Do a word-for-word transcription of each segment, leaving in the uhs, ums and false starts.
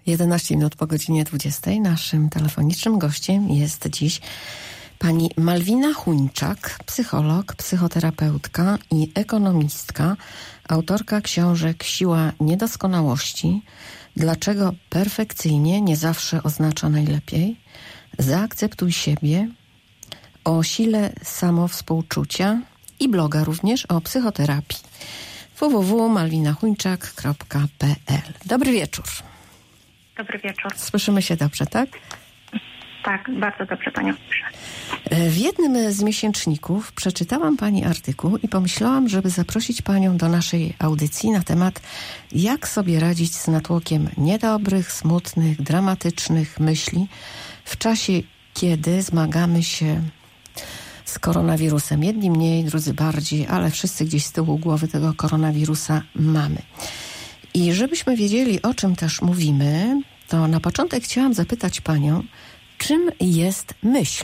jedenaście minut po godzinie dwudziestej. Naszym telefonicznym gościem jest dziś pani Malwina Chuńczak, psycholog, psychoterapeutka i ekonomistka, autorka książek Siła niedoskonałości, Dlaczego perfekcyjnie nie zawsze oznacza najlepiej, Zaakceptuj siebie, o sile samowspółczucia i bloga również o psychoterapii w w w kropka malwina chuńczak kropka p l. Dobry wieczór. Dobry wieczór. Słyszymy się dobrze, tak? Tak, bardzo dobrze Panią słyszę. W jednym z miesięczników przeczytałam Pani artykuł i pomyślałam, żeby zaprosić Panią do naszej audycji na temat, jak sobie radzić z natłokiem niedobrych, smutnych, dramatycznych myśli w czasie, kiedy zmagamy się z koronawirusem. Jedni mniej, drudzy bardziej, ale wszyscy gdzieś z tyłu głowy tego koronawirusa mamy. I żebyśmy wiedzieli, o czym też mówimy, to na początek chciałam zapytać Panią, czym jest myśl?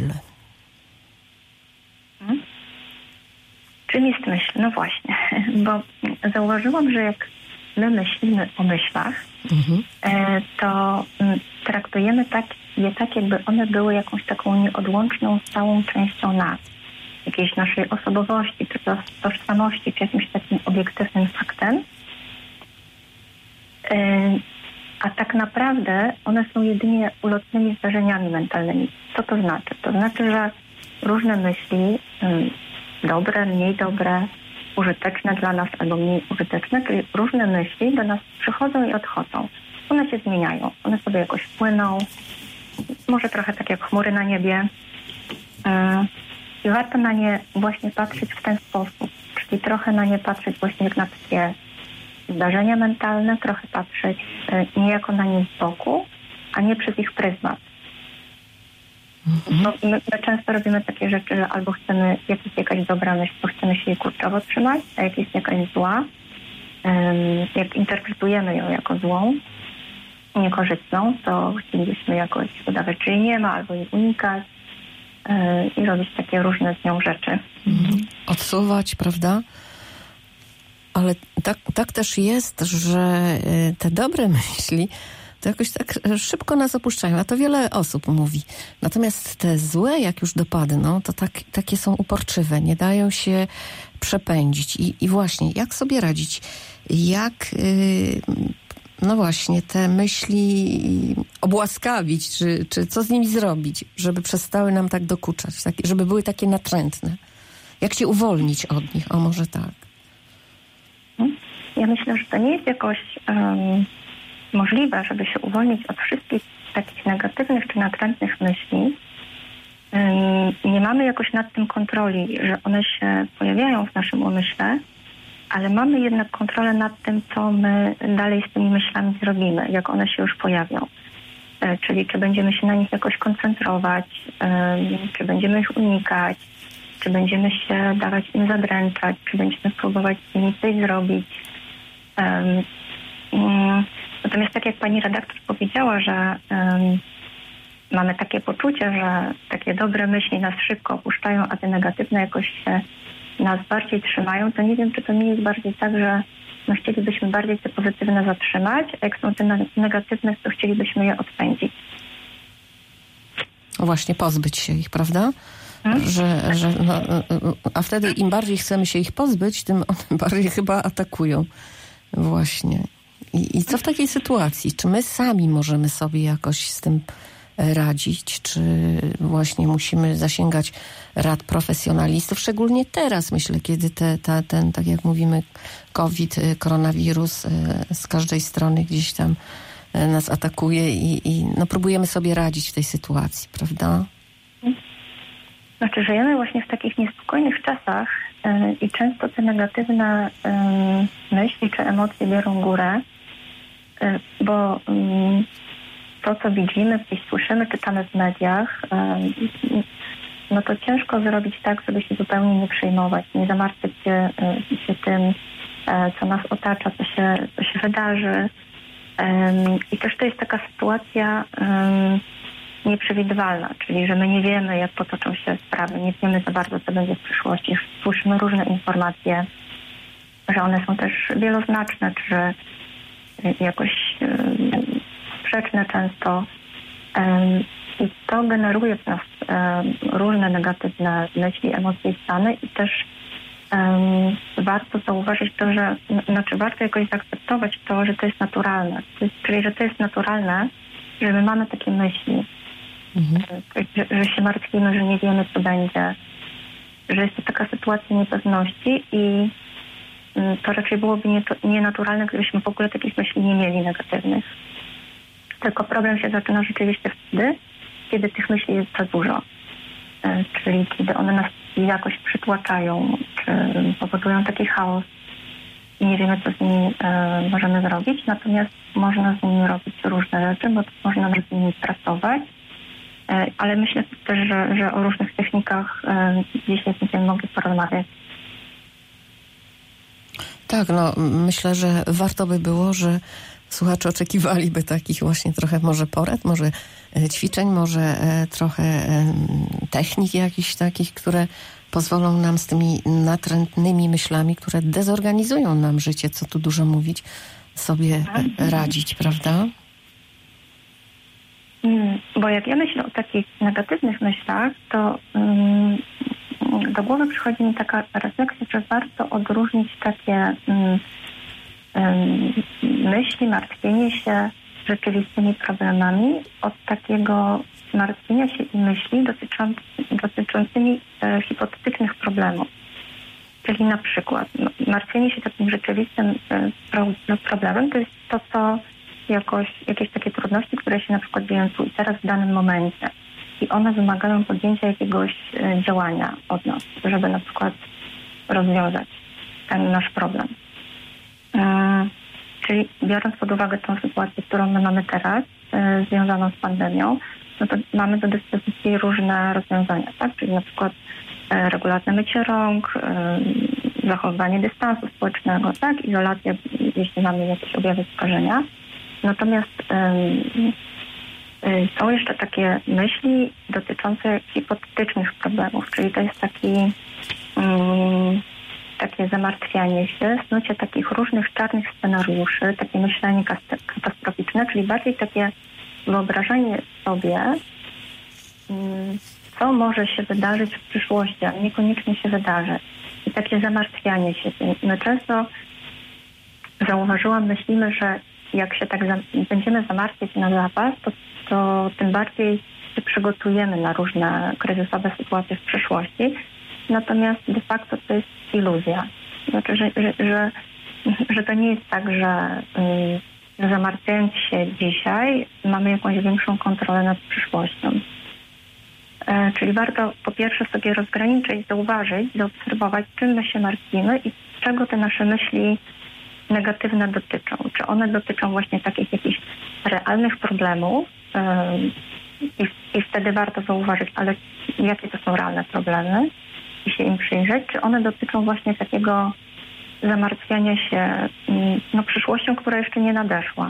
Hmm? Czym jest myśl? No właśnie, bo zauważyłam, że jak my myślimy o myślach, mhm. to traktujemy tak, je tak, jakby one były jakąś taką nieodłączną, stałą częścią nas, jakiejś naszej osobowości, czy to tożsamości, czy jakimś takim obiektywnym faktem. A tak naprawdę one są jedynie ulotnymi zdarzeniami mentalnymi. Co to znaczy? To znaczy, że różne myśli, dobre, mniej dobre, użyteczne dla nas albo mniej użyteczne, czyli różne myśli do nas przychodzą i odchodzą. One się zmieniają. One sobie jakoś płyną, może trochę tak jak chmury na niebie. I warto na nie właśnie patrzeć w ten sposób, czyli trochę na nie patrzeć właśnie jak na takie zdarzenia mentalne, trochę patrzeć niejako na nie z boku, a nie przez ich pryzmat. Mhm. Bo my, my często robimy takie rzeczy, że albo chcemy, jak jest jakaś dobra myśl, to chcemy się jej kurczowo trzymać, a jak jest jakaś zła, jak interpretujemy ją jako złą, niekorzystną, to chcielibyśmy jakoś udawać, że jej nie ma, albo jej unikać i robić takie różne z nią rzeczy. Mhm. Odsuwać, prawda? Ale tak, tak też jest, że te dobre myśli to jakoś tak szybko nas opuszczają, a to wiele osób mówi. Natomiast te złe, jak już dopadną, to tak, takie są uporczywe, nie dają się przepędzić. I, i właśnie, jak sobie radzić? Jak, yy, no właśnie, te myśli obłaskawić, czy, czy co z nimi zrobić, żeby przestały nam tak dokuczać, tak, żeby były takie natrętne? Jak się uwolnić od nich? O, może tak. Ja myślę, że to nie jest jakoś um, możliwe, żeby się uwolnić od wszystkich takich negatywnych czy natrętnych myśli. Um, nie mamy jakoś nad tym kontroli, że one się pojawiają w naszym umyśle, ale mamy jednak kontrolę nad tym, co my dalej z tymi myślami zrobimy, jak one się już pojawią. E, czyli czy będziemy się na nich jakoś koncentrować, um, czy będziemy ich unikać, czy będziemy się dawać im zadręczać, czy będziemy próbować z nimi coś zrobić. Um, um, natomiast tak jak pani redaktor powiedziała, że um, mamy takie poczucie, że takie dobre myśli nas szybko opuszczają, a te negatywne jakoś się nas bardziej trzymają, to nie wiem, czy to nie jest bardziej tak, że no, chcielibyśmy bardziej te pozytywne zatrzymać, a jak są te negatywne, to chcielibyśmy je odpędzić. Właśnie pozbyć się ich, prawda? Hmm? Że, że no, a wtedy im bardziej chcemy się ich pozbyć, tym one bardziej chyba atakują. Właśnie. I, i co w takiej sytuacji? Czy my sami możemy sobie jakoś z tym radzić? Czy właśnie musimy zasięgać rad profesjonalistów? Szczególnie teraz, myślę, kiedy te, ta, ten, tak jak mówimy, COVID, koronawirus z każdej strony gdzieś tam nas atakuje i, i no, próbujemy sobie radzić w tej sytuacji, prawda? Znaczy, żyjemy właśnie w takich niespokojnych czasach yy, i często te negatywne yy, myśli czy emocje biorą górę, yy, bo yy, to, co widzimy, gdzieś słyszymy, czytamy w mediach, yy, no to ciężko zrobić tak, żeby się zupełnie nie przejmować, nie zamartwiać się, yy, się tym, yy, co nas otacza, co się, co się wydarzy. Yy, I też to jest taka sytuacja yy, nieprzewidywalna, czyli że my nie wiemy, jak potoczą się sprawy, nie wiemy za bardzo, co będzie w przyszłości. Słyszymy różne informacje, że one są też wieloznaczne, czy że jakoś yy, sprzeczne często i to generuje w nas różne negatywne myśli, emocje i stany i też um, warto zauważyć to, że znaczy warto jakoś zaakceptować to, że to jest naturalne. To jest, czyli, że to jest naturalne, że my mamy takie myśli, mhm. że, że się martwimy, że nie wiemy, co będzie, że jest to taka sytuacja niepewności i um, to raczej byłoby nie, to, nienaturalne, gdybyśmy w ogóle takich myśli nie mieli negatywnych. Tylko problem się zaczyna rzeczywiście wtedy, kiedy tych myśli jest za dużo. Czyli kiedy one nas jakoś przytłaczają, czy powodują taki chaos i nie wiemy, co z nimi e, możemy zrobić. Natomiast można z nimi robić różne rzeczy, bo można z nimi pracować. E, ale myślę też, że, że o różnych technikach e, dzisiaj będziemy mogli porozmawiać. Tak, no myślę, że warto by było, że słuchacze oczekiwaliby takich właśnie trochę może porad, może ćwiczeń, może trochę technik jakichś takich, które pozwolą nam z tymi natrętnymi myślami, które dezorganizują nam życie, co tu dużo mówić, sobie radzić, prawda? Bo jak ja myślę o takich negatywnych myślach, to um, do głowy przychodzi mi taka refleksja, że warto odróżnić takie um, myśli, martwienie się rzeczywistymi problemami od takiego martwienia się i myśli dotyczą, dotyczącymi e, hipotetycznych problemów. Czyli na przykład no, martwienie się takim rzeczywistym e, pro, no, problemem to jest to, co jakoś, jakieś takie trudności, które się na przykład dzieją tu i teraz w danym momencie. I one wymagają podjęcia jakiegoś e, działania od nas, żeby na przykład rozwiązać ten nasz problem. E, czyli biorąc pod uwagę tą sytuację, którą my mamy teraz, e, związaną z pandemią, no to mamy do dyspozycji różne rozwiązania, tak? Czyli na przykład e, regularne mycie rąk, e, zachowanie dystansu społecznego, tak? Izolacja, jeśli mamy jakieś objawy skażenia. Natomiast e, e, są jeszcze takie myśli dotyczące hipotetycznych problemów, czyli to jest taki mm, takie zamartwianie się, snucie takich różnych czarnych scenariuszy, takie myślenie katastroficzne, czyli bardziej takie wyobrażanie sobie, co może się wydarzyć w przyszłości, a niekoniecznie się wydarzy. I takie zamartwianie się tym. My często, zauważyłam, myślimy, że jak się tak za, będziemy zamartwiać na zapas, to, to tym bardziej się przygotujemy na różne kryzysowe sytuacje w przyszłości. Natomiast de facto to jest iluzja. Znaczy, że, że, że, że to nie jest tak, że y, zamartwiając się dzisiaj mamy jakąś większą kontrolę nad przyszłością. E, czyli warto po pierwsze sobie rozgraniczyć, zauważyć, zaobserwować, czym my się martwimy i czego te nasze myśli negatywne dotyczą. Czy one dotyczą właśnie takich jakichś realnych problemów y, i, i wtedy warto zauważyć, ale jakie to są realne problemy i się im przyjrzeć, czy one dotyczą właśnie takiego zamartwiania się no, przyszłością, która jeszcze nie nadeszła.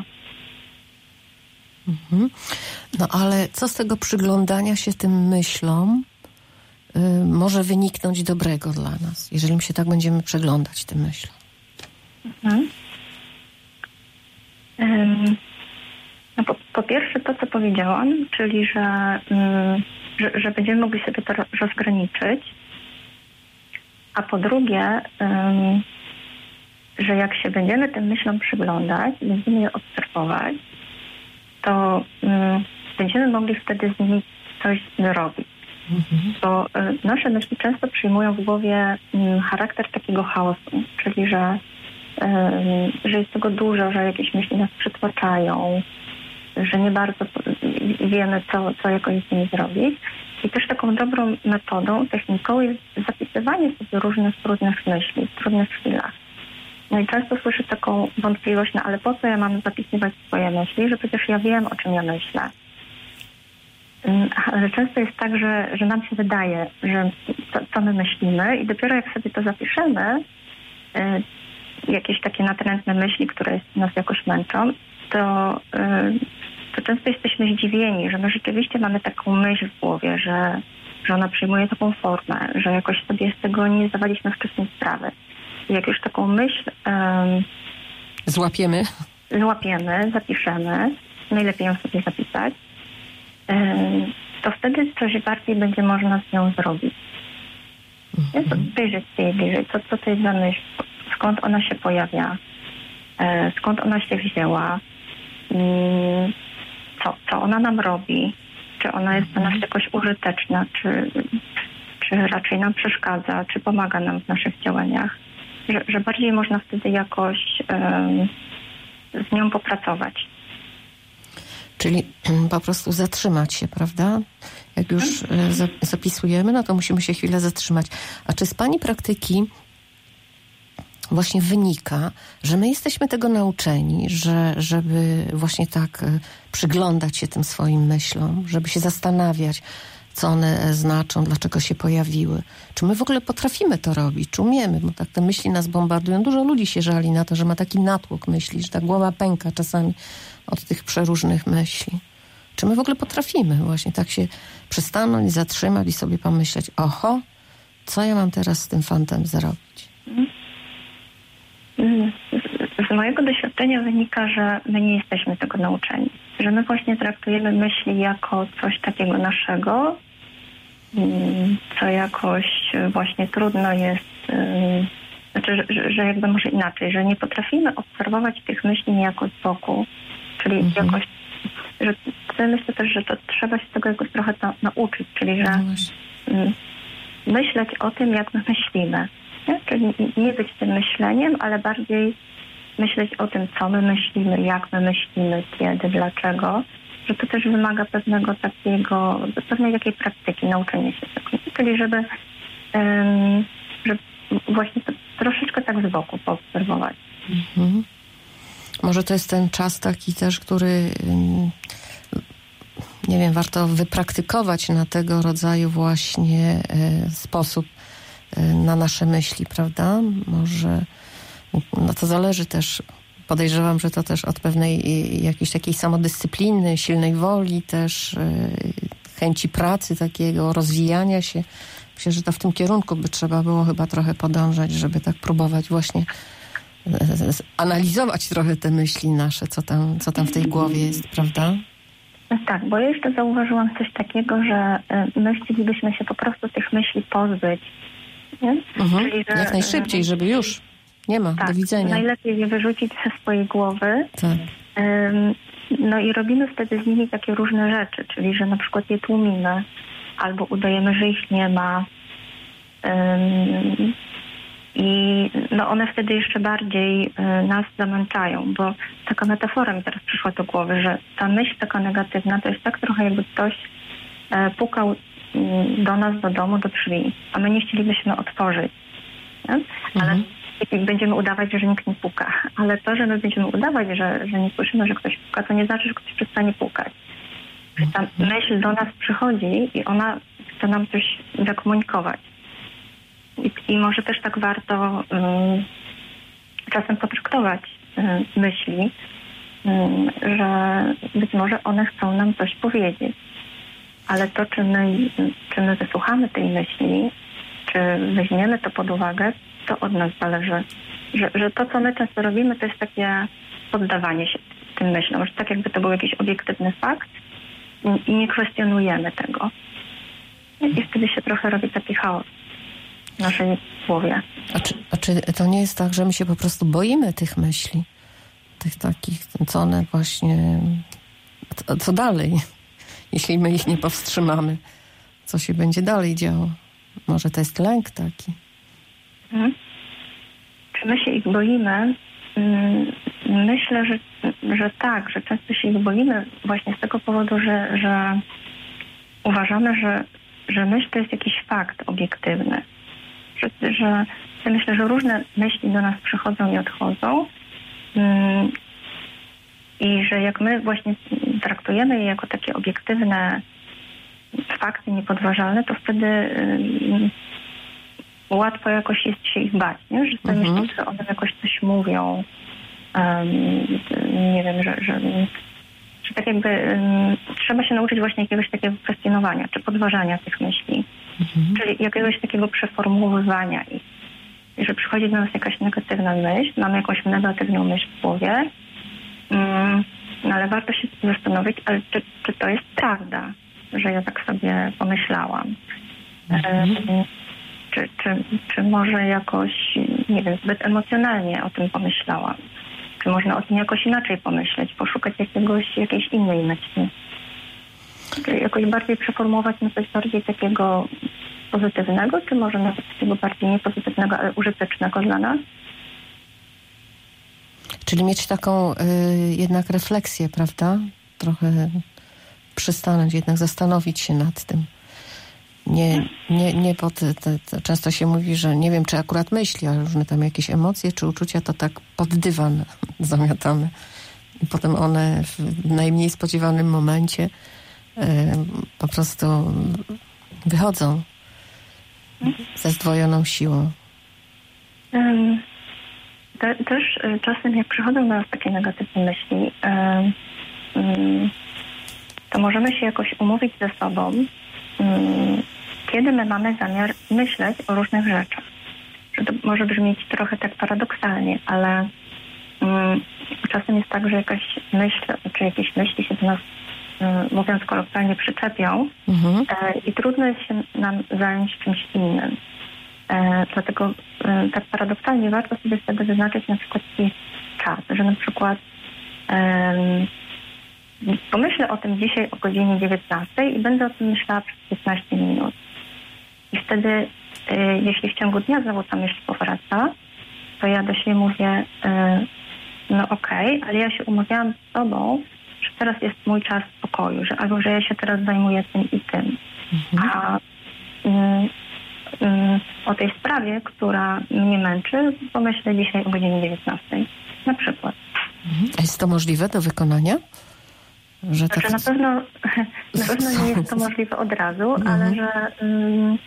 Mhm. No ale co z tego przyglądania się tym myślom y, może wyniknąć dobrego dla nas, jeżeli my się tak będziemy przyglądać tym myślom? Mhm. Um, no po, po pierwsze to, co powiedziałam, czyli że, um, że, że będziemy mogli sobie to rozgraniczyć, a po drugie, um, że jak się będziemy tym myślom przyglądać, będziemy je obserwować, to um, będziemy mogli wtedy z nimi coś zrobić. Mhm. Bo um, nasze myśli często przyjmują w głowie um, charakter takiego chaosu, czyli że, um, że jest tego dużo, że jakieś myśli nas przytłaczają, że nie bardzo wiemy, co, co jakoś z nimi zrobić. I też taką dobrą metodą, techniką jest zapisywanie sobie różnych trudnych myśli w trudnych chwilach. No i często słyszę taką wątpliwość, no ale po co ja mam zapisywać swoje myśli, że przecież ja wiem, o czym ja myślę. Ale często jest tak, że, że nam się wydaje, że to, co my myślimy i dopiero jak sobie to zapiszemy, y, jakieś takie natrętne myśli, które nas jakoś męczą, to... Y, to często jesteśmy zdziwieni, że my rzeczywiście mamy taką myśl w głowie, że, że ona przyjmuje taką formę, że jakoś sobie z tego nie zdawaliśmy wcześniej sprawy. I jak już taką myśl um, złapiemy, złapiemy, zapiszemy, najlepiej ją sobie zapisać, to wtedy coś bardziej będzie można z nią zrobić. Mhm. Wyjrzeć się jej bliżej, co, co to jest za myśl, skąd ona się pojawia, skąd ona się wzięła, co, co ona nam robi, czy ona jest dla nas jakoś użyteczna, czy, czy raczej nam przeszkadza, czy pomaga nam w naszych działaniach, że, że bardziej można wtedy jakoś um, z nią popracować. Czyli po prostu zatrzymać się, prawda? Jak już zapisujemy, no to musimy się chwilę zatrzymać. A czy z pani praktyki właśnie wynika, że my jesteśmy tego nauczeni, że żeby właśnie tak przyglądać się tym swoim myślom, żeby się zastanawiać, co one znaczą, dlaczego się pojawiły. Czy my w ogóle potrafimy to robić? Czy umiemy? Bo tak te myśli nas bombardują. Dużo ludzi się żali na to, że ma taki natłok myśli, że ta głowa pęka czasami od tych przeróżnych myśli. Czy my w ogóle potrafimy właśnie tak się przystanąć, zatrzymać i sobie pomyśleć, oho, co ja mam teraz z tym fantem zrobić? Z, z mojego doświadczenia wynika, że my nie jesteśmy tego nauczeni. Że my właśnie traktujemy myśli jako coś takiego naszego, co jakoś właśnie trudno jest, znaczy, że, że jakby może inaczej, że nie potrafimy obserwować tych myśli niejako z boku, czyli mhm. jakoś, że myślę też, że to trzeba się tego jakoś trochę to nauczyć, czyli że no myśleć o tym, jak my myślimy. Nie? Czyli nie być tym myśleniem, ale bardziej myśleć o tym, co my myślimy, jak my myślimy, kiedy, dlaczego, że to też wymaga pewnego takiego, pewnej takiej praktyki, nauczenia się tego. Czyli żeby, um, żeby właśnie to troszeczkę tak z boku poobserwować. Mhm. Może to jest ten czas taki też, który nie wiem, warto wypraktykować na tego rodzaju właśnie sposób na nasze myśli, prawda? Może no to zależy też, podejrzewam, że to też od pewnej jakiejś takiej samodyscypliny, silnej woli, też chęci pracy takiego, rozwijania się. Myślę, że to w tym kierunku by trzeba było chyba trochę podążać, żeby tak próbować właśnie analizować trochę te myśli nasze, co tam, co tam w tej głowie jest, prawda? Tak, bo ja jeszcze zauważyłam coś takiego, że my chcielibyśmy się po prostu tych myśli pozbyć. Nie? Mhm. Czyli, że, jak najszybciej, żeby już nie ma, tak, do widzenia. Najlepiej je wyrzucić ze swojej głowy. Tak. No i robimy wtedy z nimi takie różne rzeczy, czyli że na przykład je tłumimy, albo udajemy, że ich nie ma. I no one wtedy jeszcze bardziej nas zamęczają, bo taka metafora mi teraz przyszła do głowy, że ta myśl taka negatywna to jest tak trochę jakby ktoś pukał do nas, do domu, do drzwi, a my nie chcielibyśmy otworzyć. Nie? Ale mhm. będziemy udawać, że nikt nie puka. Ale to, że my będziemy udawać, że, że nie słyszymy, że ktoś puka, to nie znaczy, że ktoś przestanie pukać. Że ta myśl do nas przychodzi i ona chce nam coś zakomunikować. I, i może też tak warto um, czasem potraktować um, myśli, um, że być może one chcą nam coś powiedzieć. Ale to, czy my, czy my wysłuchamy tej myśli, czy weźmiemy to pod uwagę, to od nas zależy. Że, że to, co my często robimy, to jest takie poddawanie się tym myślom, że tak jakby to był jakiś obiektywny fakt i, i nie kwestionujemy tego. I wtedy się trochę robi taki chaos w naszej głowie. A czy, a czy to nie jest tak, że my się po prostu boimy tych myśli? Tych takich, co one właśnie... Co, co dalej? Jeśli my ich nie powstrzymamy, co się będzie dalej działo? Może to jest lęk taki? Hmm. Czy my się ich boimy? Myślę, że, że tak, że często się ich boimy właśnie z tego powodu, że, że uważamy, że, że myśl to jest jakiś fakt obiektywny. Że, że ja myślę, że różne myśli do nas przychodzą i odchodzą. I że jak my właśnie traktujemy je jako takie obiektywne fakty niepodważalne, to wtedy um, łatwo jakoś jest się ich bać, nie? Że sobie mhm. myślę, że one jakoś coś mówią. Um, nie wiem, że, że, że tak jakby um, trzeba się nauczyć właśnie jakiegoś takiego kwestionowania czy podważania tych myśli. Mhm. Czyli jakiegoś takiego przeformułowywania ich. I że przychodzi do nas jakaś negatywna myśl, mamy jakąś negatywną myśl w głowie, No ale warto się zastanowić, ale czy, czy to jest prawda, że ja tak sobie pomyślałam. Mhm. Czy, czy, czy może jakoś, nie wiem, zbyt emocjonalnie o tym pomyślałam? Czy można o tym jakoś inaczej pomyśleć, poszukać jakiegoś, jakiejś innej myśli? Czy jakoś bardziej przeformułować na coś bardziej takiego pozytywnego, czy może nawet takiego bardziej niepozytywnego, ale użytecznego dla nas? Czyli mieć taką y, jednak refleksję, prawda? Trochę przystanąć, jednak zastanowić się nad tym. Nie, nie, nie pod, te, te, często się mówi, że nie wiem, czy akurat myśli, ale różne tam jakieś emocje czy uczucia, to tak pod dywan zamiatamy. I potem one w najmniej spodziewanym momencie y, po prostu wychodzą ze zdwojoną siłą. Um, te, też y, czasem jak przychodzą do nas takie negatywne myśli, y, y, to możemy się jakoś umówić ze sobą, y, kiedy my mamy zamiar myśleć o różnych rzeczach. Że to może brzmieć trochę tak paradoksalnie, ale um, czasem jest tak, że jakaś myśl, czy jakieś myśli się do nas, um, mówiąc kolokwialnie, przyczepią mhm. e, i trudno jest się nam zająć czymś innym. E, dlatego e, tak paradoksalnie warto sobie wtedy wyznaczyć na przykład jakiś czas, że na przykład e, pomyślę o tym dzisiaj o godzinie dziewiętnastej i będę o tym myślała przez piętnaście minut. I wtedy, y, jeśli w ciągu dnia znowu ta myśl powraca, to ja do siebie mówię, y, no okej, okay, ale ja się umawiałam z sobą, że teraz jest mój czas spokoju, że albo że ja się teraz zajmuję tym i tym. Mhm. A y, y, o tej sprawie, która mnie męczy, pomyślę dzisiaj o godzinie dziewiętnastej. Na przykład. Mhm. A jest to możliwe do wykonania? Że znaczy, tak... na, pewno, na pewno nie jest to możliwe od razu, mhm. ale że um,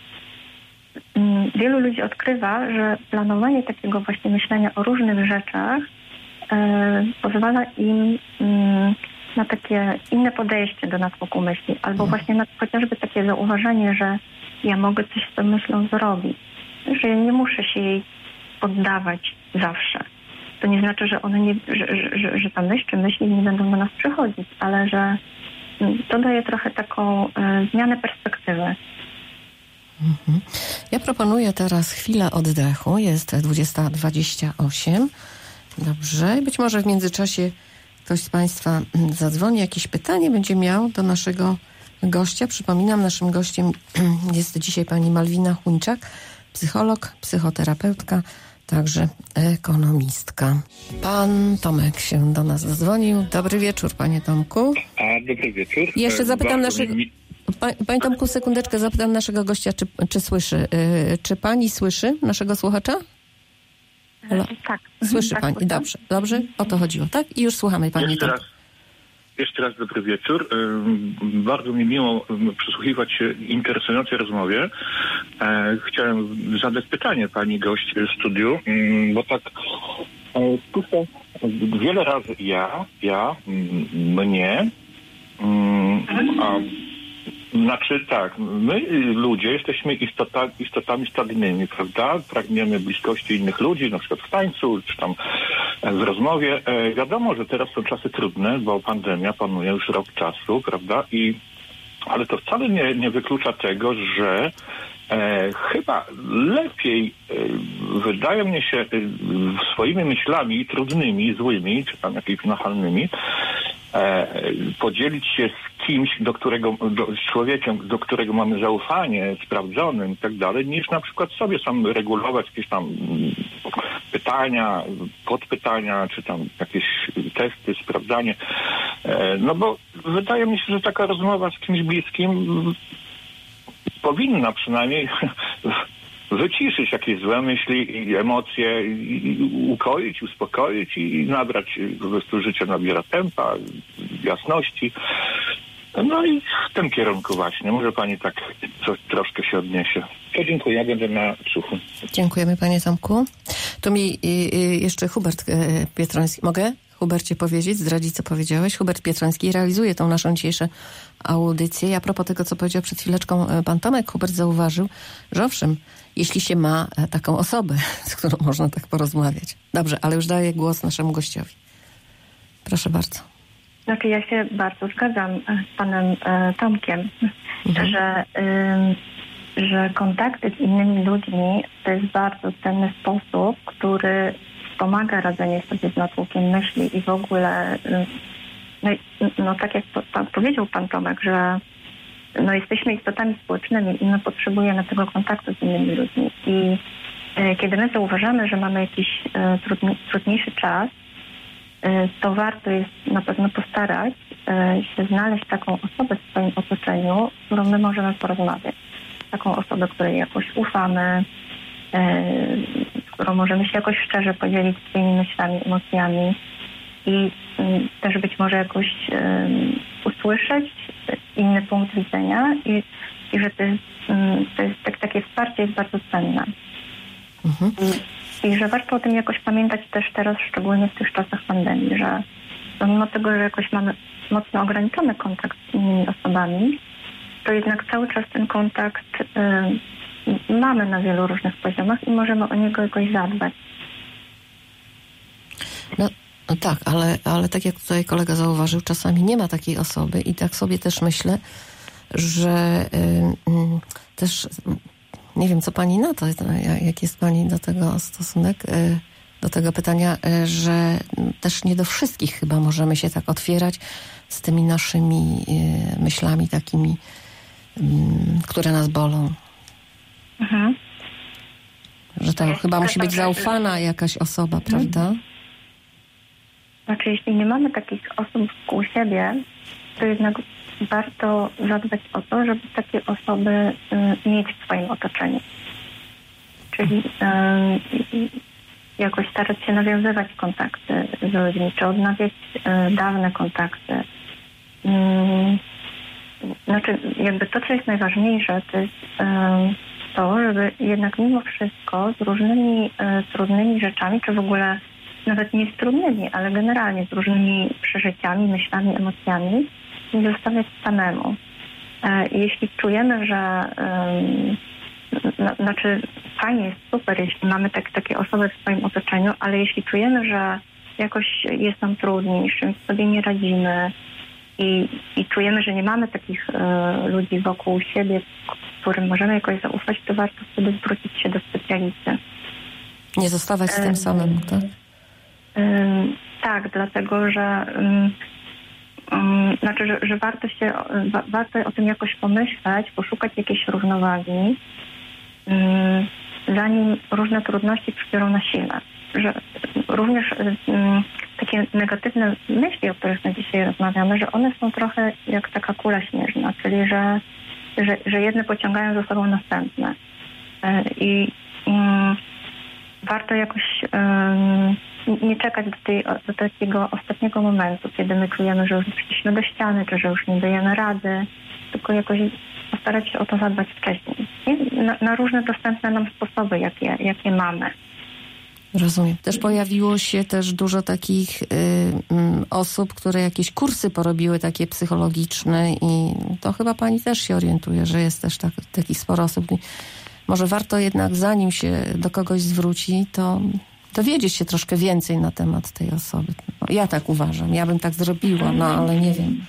um, wielu ludzi odkrywa, że planowanie takiego właśnie myślenia o różnych rzeczach um, pozwala im um, na takie inne podejście do natłoku myśli, albo mhm. właśnie na chociażby takie zauważenie, że ja mogę coś z tą myślą zrobić, że ja nie muszę się jej poddawać zawsze. To nie znaczy, że one nie, że, że, że ta myśl czy myśli nie będą do nas przychodzić, ale że to daje trochę taką e, zmianę perspektywy. Mhm. Ja proponuję teraz chwilę oddechu. Jest dwudziesta dwadzieścia osiem. Dobrze. Być może w międzyczasie ktoś z Państwa zadzwoni, jakieś pytanie będzie miał do naszego gościa. Przypominam, naszym gościem jest dzisiaj pani Malwina Chuńczak, psycholog, psychoterapeutka, także ekonomistka. Pan Tomek się do nas zadzwonił. Dobry wieczór, panie Tomku. A, dobry wieczór. Jeszcze zapytam naszego... Panie Tomku, sekundeczkę, zapytam naszego gościa, czy, czy słyszy. Czy pani słyszy naszego słuchacza? Halo? Tak. Słyszy tak, pani, tak. dobrze. Dobrze? O to chodziło, tak? I już słuchamy pani Jeszcze Tomku. raz, jeszcze raz dobry wieczór. Bardzo mi miło przysłuchiwać się interesującej rozmowie. Chciałem zadać pytanie pani gość w studiu, bo tak słyszę wiele razy ja, ja, mnie, a znaczy tak, my ludzie jesteśmy istota, istotami stadnymi, prawda? Pragniemy bliskości innych ludzi, na przykład w tańcu, czy tam w rozmowie. E, wiadomo, że teraz są czasy trudne, bo pandemia panuje już rok czasu, prawda? I, ale to wcale nie, nie wyklucza tego, że e, chyba lepiej, e, wydaje mi się, e, swoimi myślami trudnymi, złymi, czy tam jakimiś nachalnymi, e, podzielić się z kimś, do którego, do, z człowiekiem, do którego mamy zaufanie, sprawdzonym i tak dalej, niż na przykład sobie sam regulować jakieś tam pytania, podpytania, czy tam jakieś testy, sprawdzanie. No bo wydaje mi się, że taka rozmowa z kimś bliskim powinna przynajmniej wyciszyć jakieś złe myśli i emocje, i ukoić, uspokoić i nabrać, po prostu życie nabiera tempa, jasności. No i w tym kierunku właśnie. Może pani tak coś, troszkę się odniesie. To dziękuję, ja będę na słuchu. Dziękujemy, panie Tomku. Tu mi y, y, jeszcze Hubert y, Pietroński. Mogę, Hubercie, powiedzieć, zdradzić, co powiedziałeś? Hubert Pietroński realizuje tą naszą dzisiejszą audycję. I a propos tego, co powiedział przed chwileczką pan Tomek, Hubert zauważył, że owszem, jeśli się ma taką osobę, z którą można tak porozmawiać. Dobrze, ale już daję głos naszemu gościowi. Proszę bardzo. Znaczy ja się bardzo zgadzam z panem e, Tomkiem, mhm. że, y, że kontakty z innymi ludźmi to jest bardzo cenny sposób, który pomaga radzenie sobie z natłokiem myśli i w ogóle, y, no, no tak jak to, to powiedział pan Tomek, że no, jesteśmy istotami społecznymi i my potrzebujemy tego kontaktu z innymi ludźmi. I y, kiedy my zauważamy, że mamy jakiś y, trudni, trudniejszy czas, to warto jest na pewno postarać się znaleźć taką osobę w swoim otoczeniu, z którą my możemy porozmawiać. Taką osobę, której jakoś ufamy, z którą możemy się jakoś szczerze podzielić swoimi myślami, emocjami i też być może jakoś usłyszeć inny punkt widzenia i, i że to jest, to jest tak, takie wsparcie jest bardzo cenne. Mhm. I że warto o tym jakoś pamiętać też teraz, szczególnie w tych czasach pandemii, że pomimo tego, że jakoś mamy mocno ograniczony kontakt z innymi osobami, to jednak cały czas ten kontakt y, mamy na wielu różnych poziomach i możemy o niego jakoś zadbać. No, no tak, ale, ale tak jak tutaj kolega zauważył, czasami nie ma takiej osoby i tak sobie też myślę, że y, y, też... Nie wiem, co pani na to, jak jest pani do tego stosunek, do tego pytania, że też nie do wszystkich chyba możemy się tak otwierać z tymi naszymi myślami takimi, które nas bolą. Mhm. Że to chyba musi być zaufana jakaś osoba, mhm. prawda? Znaczy, jeśli nie mamy takich osób wokół siebie, to jednak warto zadbać o to, żeby takie osoby y, mieć w swoim otoczeniu. Czyli y, jakoś starać się nawiązywać kontakty z ludźmi, czy odnawiać y, dawne kontakty. Y, znaczy, jakby to, co jest najważniejsze, to jest y, to, żeby jednak mimo wszystko z różnymi y, trudnymi rzeczami, czy w ogóle nawet nie z trudnymi, ale generalnie z różnymi przeżyciami, myślami, emocjami, nie zostawiać samemu. Jeśli czujemy, że no, znaczy fajnie jest super, jeśli mamy tak, takie osoby w swoim otoczeniu, ale jeśli czujemy, że jakoś jest nam trudniej, z czymś sobie nie radzimy i, i czujemy, że nie mamy takich e, ludzi wokół siebie, którym możemy jakoś zaufać, to warto wtedy zwrócić się do specjalisty. Nie zostawać z tym samym, tak? E, tak, dlatego, że um, um, znaczy, że, że warto się, wa, warto o tym jakoś pomyśleć, poszukać jakiejś równowagi, um, zanim różne trudności przybiorą na sile. Że również um, takie negatywne myśli, o których my dzisiaj rozmawiamy, że one są trochę jak taka kula śnieżna, czyli że, że, że jedne pociągają za sobą następne. E, I um, warto jakoś um, nie czekać do, tej, do takiego ostatniego momentu, kiedy my czujemy, że już przyszliśmy do ściany, czy że już nie dajemy rady, tylko jakoś postarać się o to zadbać wcześniej. Na, na różne dostępne nam sposoby, jakie, jakie mamy. Rozumiem. Też pojawiło się też dużo takich y, y, osób, które jakieś kursy porobiły takie psychologiczne i to chyba pani też się orientuje, że jest też tak, takich sporo osób. Może warto jednak, zanim się do kogoś zwróci, to dowiedzieć się troszkę więcej na temat tej osoby. No, ja tak uważam. Ja bym tak zrobiła, no ale nie wiem.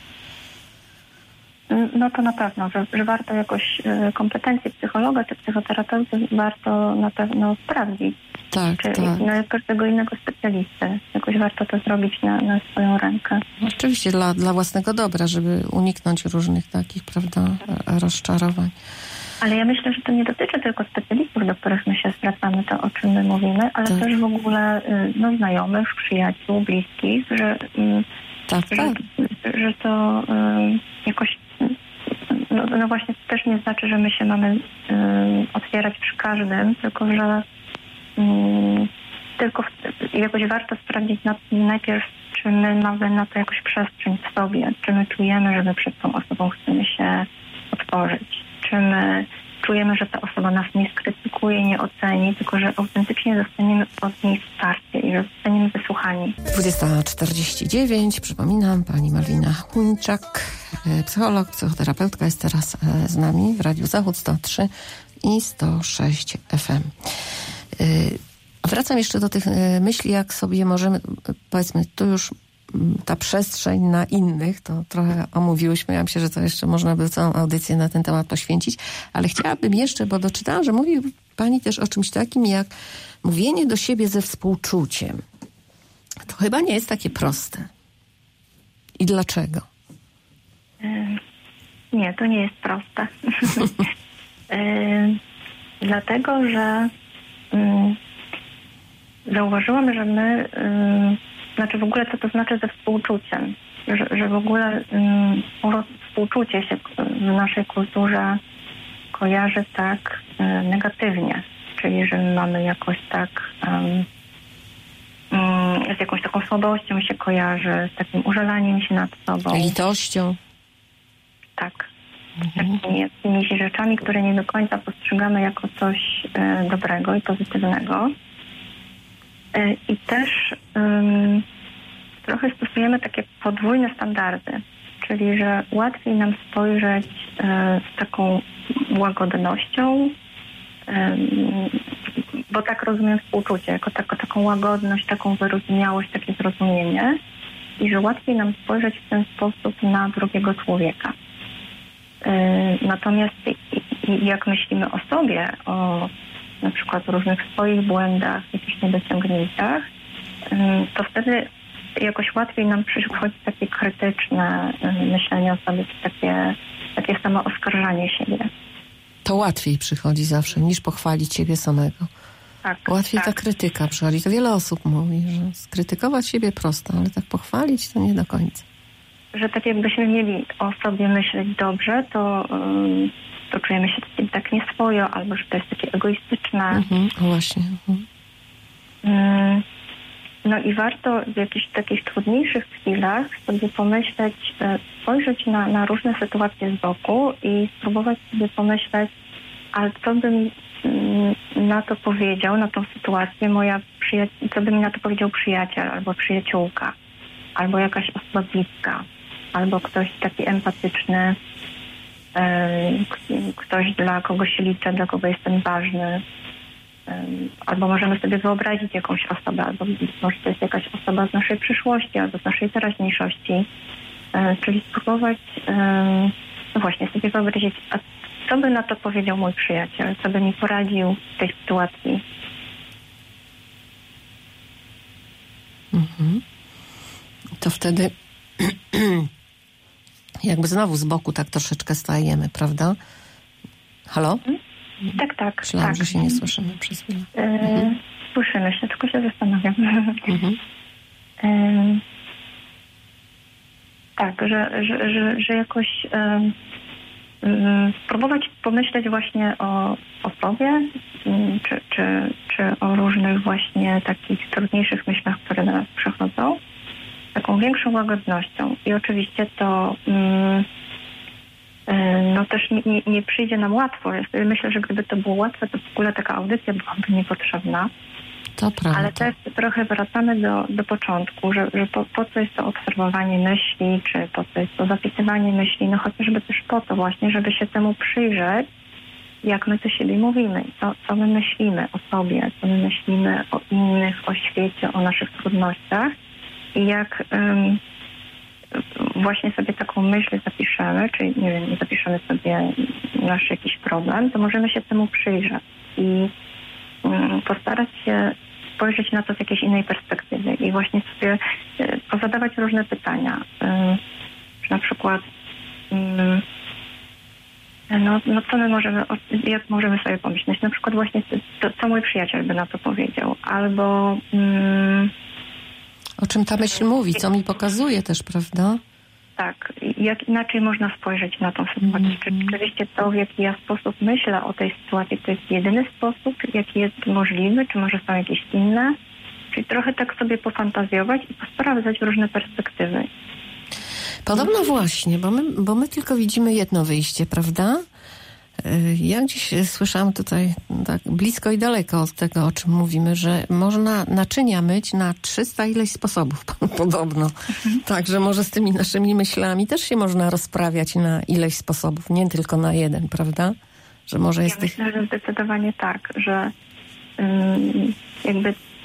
No to na pewno, że, że warto jakoś y, kompetencje psychologa czy psychoterapeuty warto na pewno sprawdzić. Tak, czy, tak. No, każdego innego specjalisty. Jakoś warto to zrobić na, na swoją rękę. Oczywiście dla, dla własnego dobra, żeby uniknąć różnych takich, prawda, rozczarowań. Ale ja myślę, że to nie dotyczy tylko specjalistów, do których my się zwracamy, to o czym my mówimy, ale tak. też w ogóle no, znajomych, przyjaciół, bliskich, że, tak, że, tak. że, że to um, jakoś no, no właśnie to też nie znaczy, że my się mamy um, otwierać przy każdym, tylko że um, tylko w, jakoś warto sprawdzić na, najpierw, czy my mamy na to jakąś przestrzeń w sobie, czy my czujemy, że my przed tą osobą chcemy się otworzyć. Czy my czujemy, że ta osoba nas nie skrytykuje, nie oceni, tylko że autentycznie dostaniemy od niej wsparcie i że zostaniemy wysłuchani. dwudziesta czterdzieści dziewięć, przypominam, pani Malwina Chujniczak, psycholog, psychoterapeutka jest teraz z nami w Radiu Zachód sto trzy i sto sześć F M. Wracam jeszcze do tych myśli, jak sobie możemy, powiedzmy, tu już ta przestrzeń na innych, to trochę omówiłyśmy. Ja myślę, że to jeszcze można by całą audycję na ten temat poświęcić, ale chciałabym jeszcze, bo doczytałam, że mówi pani też o czymś takim jak mówienie do siebie ze współczuciem. To chyba nie jest takie proste. I dlaczego? Nie, to nie jest proste. Dlatego, że um, zauważyłam, że my, um, znaczy w ogóle co to znaczy ze współczuciem, że, że w ogóle um, współczucie się w naszej kulturze kojarzy tak um, negatywnie, czyli że mamy jakoś tak um, um, z jakąś taką słabością się kojarzy, z takim użalaniem się nad sobą. Litością. Tak. Takimi jakimiś rzeczami, które nie do końca postrzegamy jako coś e, dobrego i pozytywnego. E, I też um, trochę stosujemy takie podwójne standardy, czyli że łatwiej nam spojrzeć e, z taką łagodnością, e, bo tak rozumiem współczucie, jako tako, taką łagodność, taką wyrozumiałość, takie zrozumienie i że łatwiej nam spojrzeć w ten sposób na drugiego człowieka. Natomiast jak myślimy o sobie, o na przykład różnych swoich błędach, jakichś niedociągnięciach, to wtedy jakoś łatwiej nam przychodzi takie krytyczne myślenie o sobie, takie, takie samo oskarżanie siebie. To łatwiej przychodzi zawsze, niż pochwalić siebie samego. Tak, łatwiej tak. Ta krytyka przychodzi. To wiele osób mówi, że skrytykować siebie prosto, ale tak pochwalić to nie do końca. Że tak jakbyśmy mieli o sobie myśleć dobrze, to, um, to czujemy się tak nieswojo, albo że to jest takie egoistyczne. Mhm, właśnie. Mhm. Um, no i warto w jakichś takich trudniejszych chwilach sobie pomyśleć, spojrzeć na, na różne sytuacje z boku i spróbować sobie pomyśleć, ale co bym na to powiedział, na tą sytuację moja przyjaciół, co by mi na to powiedział przyjaciel albo przyjaciółka, albo jakaś osoba bliska, albo ktoś taki empatyczny, ktoś, dla kogo się liczę, dla kogo jestem ważny. Albo możemy sobie wyobrazić jakąś osobę, albo może to jest jakaś osoba z naszej przyszłości, albo z naszej teraźniejszości. Czyli spróbować, no właśnie, sobie wyobrazić, a co by na to powiedział mój przyjaciel, co by mi poradził w tej sytuacji. Mhm. To wtedy jakby znowu z boku tak troszeczkę stajemy, prawda? Halo? Tak, tak. Myślałam, tak. że się nie słyszymy przez chwilę. Yy, mhm. Słyszymy się, tylko się zastanawiam. Mhm. yy, tak, że, że, że, że jakoś yy, yy, spróbować pomyśleć właśnie o, o sobie, yy, czy, czy, czy o różnych właśnie takich trudniejszych myślach, które do nas przychodzą, taką większą łagodnością. I oczywiście to yy, no też nie, nie, nie przyjdzie nam łatwo. Ja sobie myślę, że gdyby to było łatwe, to w ogóle taka audycja byłaby niepotrzebna. To prawda. Ale też trochę wracamy do, do początku, że, że po, po co jest to obserwowanie myśli, czy po co jest to zapisywanie myśli, no chociażby też po to właśnie, żeby się temu przyjrzeć, jak my do siebie mówimy, co, co my myślimy o sobie, co my myślimy o innych, o świecie, o naszych trudnościach i jak... Um, właśnie sobie taką myśl zapiszemy, czyli nie wiem, zapiszemy sobie nasz jakiś problem, to możemy się temu przyjrzeć i um, postarać się spojrzeć na to z jakiejś innej perspektywy i właśnie sobie y, pozadawać różne pytania. Y, czy na przykład y, no, no co my możemy, jak możemy sobie pomyśleć? Na przykład właśnie to, co mój przyjaciel by na to powiedział. Albo y, o czym ta myśl mówi, co mi pokazuje też, prawda? Tak. Jak inaczej można spojrzeć na tą sytuację? Mm-hmm. Czy rzeczywiście to, w jaki ja sposób myślę o tej sytuacji, to jest jedyny sposób, jaki jest możliwy, czy może są jakieś inne? Czyli trochę tak sobie pofantazjować i posprawdzać różne perspektywy. Podobno właśnie, bo my, bo my tylko widzimy jedno wyjście, prawda? Ja gdzieś słyszałam tutaj tak blisko i daleko od tego, o czym mówimy, że można naczynia myć na trzysta ileś sposobów podobno. Mhm. Także może z tymi naszymi myślami też się można rozprawiać na ileś sposobów, nie tylko na jeden, prawda? Że może jest ja tych... myślę, że zdecydowanie tak, że um, jakby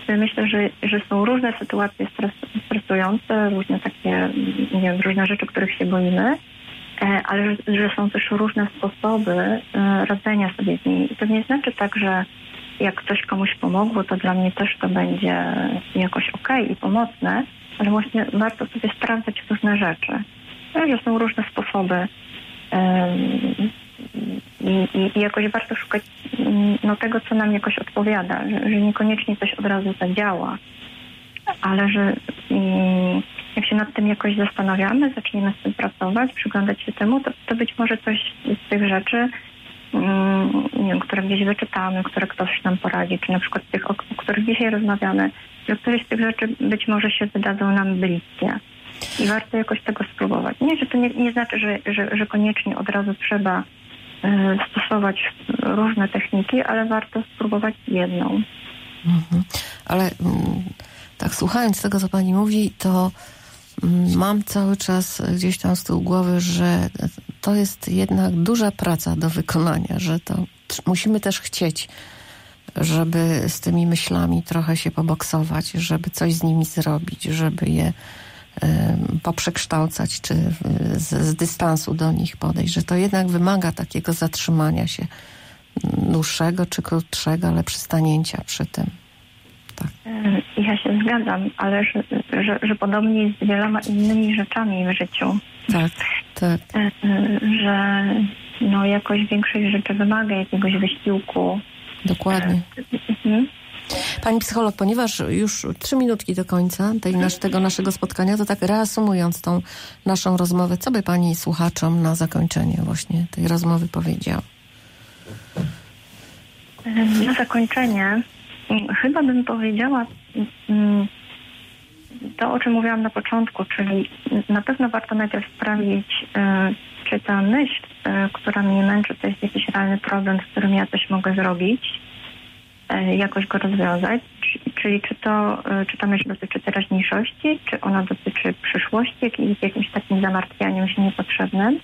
myślę, że, że są różne sytuacje stres, stresujące, różne takie, nie wiem, różne rzeczy, których się boimy, ale że, że są też różne sposoby radzenia sobie z nimi. I to nie znaczy tak, że jak coś komuś pomogło, to dla mnie też to będzie jakoś okej i pomocne, ale właśnie warto sobie sprawdzać różne rzeczy. Że są różne sposoby i, i, i jakoś warto szukać no, tego, co nam jakoś odpowiada, że, że niekoniecznie coś od razu zadziała, ale że jak się nad tym jakoś zastanawiamy, zaczniemy z tym pracować, przyglądać się temu, to, to być może coś z tych rzeczy, nie wiem, które gdzieś wyczytamy, które ktoś nam poradzi, czy na przykład tych, o, o których dzisiaj rozmawiamy, że któreś z tych rzeczy być może się wydadzą nam bliskie. I warto jakoś tego spróbować. Nie, że to nie, nie znaczy, że, że, że koniecznie od razu trzeba y, stosować różne techniki, ale warto spróbować jedną. Mhm. Ale mm, tak słuchając tego, co pani mówi, to mm, mam cały czas gdzieś tam z tyłu głowy, że to jest jednak duża praca do wykonania, że to t- musimy też chcieć, żeby z tymi myślami trochę się poboksować, żeby coś z nimi zrobić, żeby je poprzekształcać, czy z, z dystansu do nich podejść, że to jednak wymaga takiego zatrzymania się dłuższego czy krótszego, ale przystanięcia przy tym. Tak. Ja się zgadzam, ale że, że, że podobnie jest z wieloma innymi rzeczami w życiu. Tak, tak. Że no jakoś większość rzeczy wymaga jakiegoś wysiłku. Dokładnie. Mhm. Pani psycholog, ponieważ już trzy minutki do końca tej nasz, tego naszego spotkania, to tak reasumując tą naszą rozmowę, co by pani słuchaczom na zakończenie właśnie tej rozmowy powiedziała? Na zakończenie chyba bym powiedziała to, o czym mówiłam na początku, czyli na pewno warto najpierw sprawdzić, czy ta myśl, która mnie męczy, to jest jakiś realny problem, z którym ja coś mogę zrobić, jakoś go rozwiązać, czyli czy to, czy ta myśl dotyczy teraźniejszości, czy ona dotyczy przyszłości, jakimś, jakimś takim zamartwianiem się niepotrzebnym.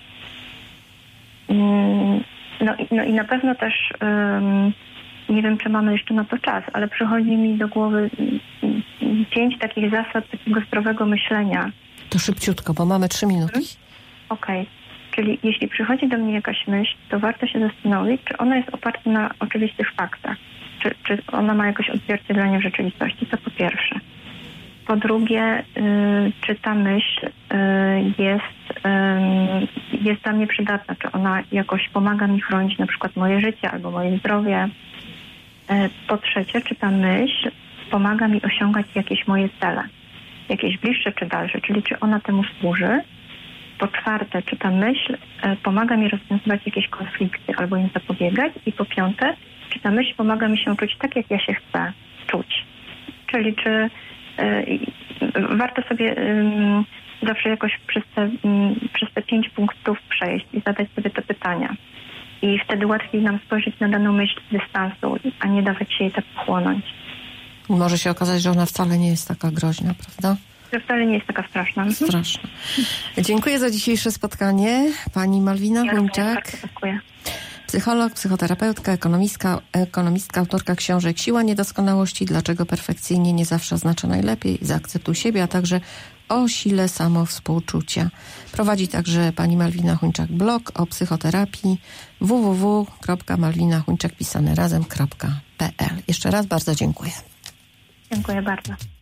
No, no i na pewno też um, nie wiem, czy mamy jeszcze na to czas, ale przychodzi mi do głowy pięć takich zasad takiego zdrowego myślenia. To szybciutko, bo mamy trzy minutki. Hmm? Okej. Okay. Czyli jeśli przychodzi do mnie jakaś myśl, to warto się zastanowić, czy ona jest oparta na oczywistych faktach. Czy, czy ona ma jakoś odzwierciedlenie w rzeczywistości, to po pierwsze. Po drugie, y, czy ta myśl y, jest, y, jest dla mnie przydatna, czy ona jakoś pomaga mi chronić na przykład moje życie albo moje zdrowie. Y, po trzecie, czy ta myśl pomaga mi osiągać jakieś moje cele, jakieś bliższe czy dalsze, czyli czy ona temu służy. Po czwarte, czy ta myśl y, pomaga mi rozwiązywać jakieś konflikty albo im zapobiegać. I po piąte, czy ta myśl pomaga mi się czuć tak, jak ja się chcę czuć. Czyli czy y, warto sobie y, zawsze jakoś przez te, y, przez te pięć punktów przejść i zadać sobie te pytania. I wtedy łatwiej nam spojrzeć na daną myśl z dystansu, a nie dawać się jej tak pochłonąć. Może się okazać, że ona wcale nie jest taka groźna, prawda? Że wcale nie jest taka straszna. Straszna. Dziękuję za dzisiejsze spotkanie. Pani Malwina ja Chuńczak. Dziękuję. Psycholog, psychoterapeutka, ekonomistka, ekonomistka, autorka książek Siła Niedoskonałości, Dlaczego perfekcyjnie nie zawsze oznacza najlepiej, Zaakceptuj siebie, a także o sile samowspółczucia. Prowadzi także pani Malwina Chuńczak blog o psychoterapii w w w kropka malwina chuńczak pisane razem kropka p l. Jeszcze raz bardzo dziękuję. Dziękuję bardzo.